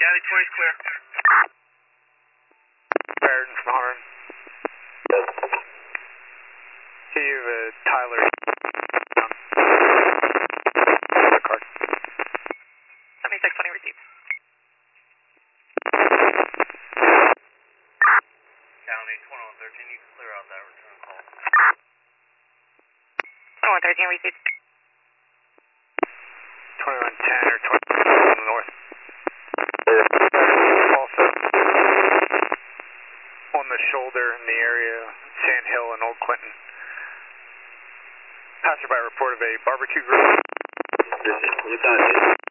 Galley 20 is clear. Barrington from Harn. See you, Tyler. Card. 7620 received. County 2113, you can clear out that return call. 2113 received. 2110 or 20 north. Also on the shoulder in the area, Sand Hill and Old Clinton. Passerby report of a barbecue grill. You got it.